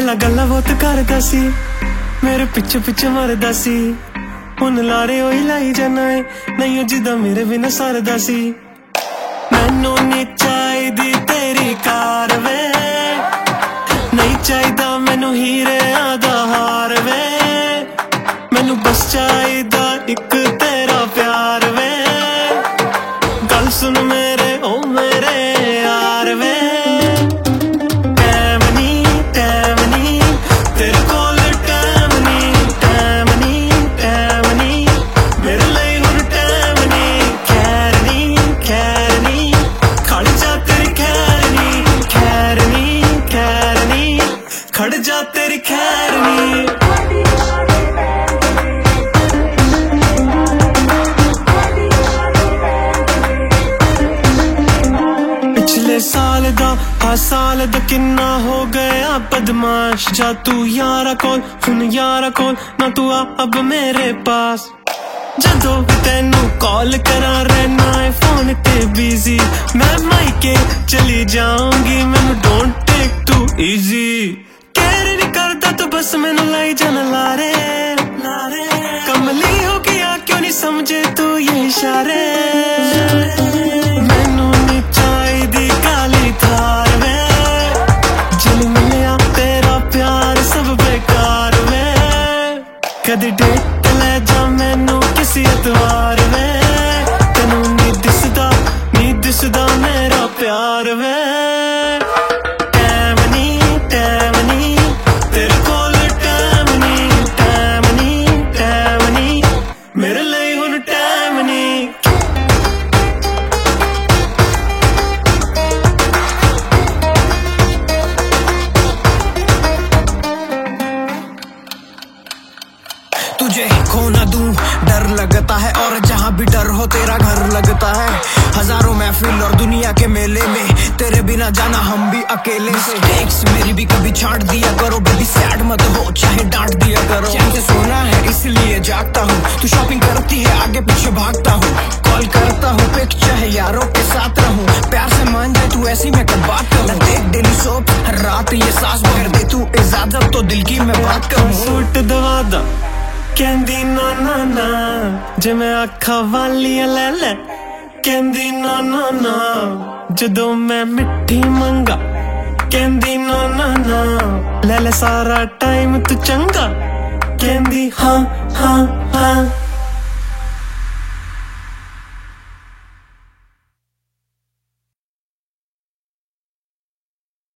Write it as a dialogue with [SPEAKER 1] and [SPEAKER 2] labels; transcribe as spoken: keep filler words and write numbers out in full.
[SPEAKER 1] पहला गल्ला बहुत करदा सी, मेरे पिछे पिछे मरदा सी। हुण लारे ओही लाई जाना है, नहीं जिदा मेरे बिना सरदा सी। मैनू नी चाहिदी तेरी कार वे, नहीं चाहिदा मैनू हीरे दा हार वे, मैनू बस चाहिदा इक तेरा प्यार वे। गल सुन मेरे ओ मेरे यार वे, टैम नी टैम नी तेरे कोल, टैम नी टैम नी टैम नी मेरे लिए हुण टैम नी। खैर नी खैर नी खड़ जा तेरी खैर नी, खैर नी खैर नी खड़ जा तेरी खैर नी। पिछले साल दा हा साल दा किन्ना हो गया बदमाश, जा तू यारा कोल हुन यारा कोल ना तू आ अब मेरे पास। जदों भी तेनू कॉल करा रहना है फोन ते बिजी, मैं मायके चली जाऊंगी मैनू don't take too easy. Care नहीं करदा तू बस मैनू लाई जाना लारे लारे, कमली हो गया क्यों नहीं समझे तू ये इशारे। मैनू नहीं चाहिदी काली थार वे, जिल मिलिया तेरा प्यार सब बेकार वे। कदी डेट ले जा मैनू किसी एतवार वे, तेनू नी दिसदा नी दिसदा मेरा प्यार वे। टैम नी टैम नी तेरे कोल, टैम नी टैम नी टैम नी मेरे लिए हुण टैम नी।
[SPEAKER 2] तुझे खो ना दूं डर लगता है, और जहाँ भी डर हो तेरा घर लगता है। हजारों महफिल और दुनिया के मेले में तेरे बिना जाना हम भी अकेले से। टेक्स मेरी भी कभी छांट दिया करो, बेबी सैड मत हो चाहे डांट दिया करो। चैन से सोना है इसलिए जागता हूँ, तू शॉपिंग करती है आगे पीछे भागता हूँ। कॉल करता हूँ पिक चाहे यारों के साथ रहूँ, प्यार से मान जाए तू ऐसी मैं कब बात करूँ। देख डेली सोप हर रात ये सांस भर दे तू इजाजत तो दिल की मैं बात करूँ।
[SPEAKER 1] सूट दवा दा कहंदी ना ना ना, जे मैं आखा वालियां ले ले कहंदी ना ना ना, जदों मैं मिठी मंगा कहंदी ना ना ना, ले ले सारा टाइम तू चंगा कहंदी हाँ हाँ हाँ।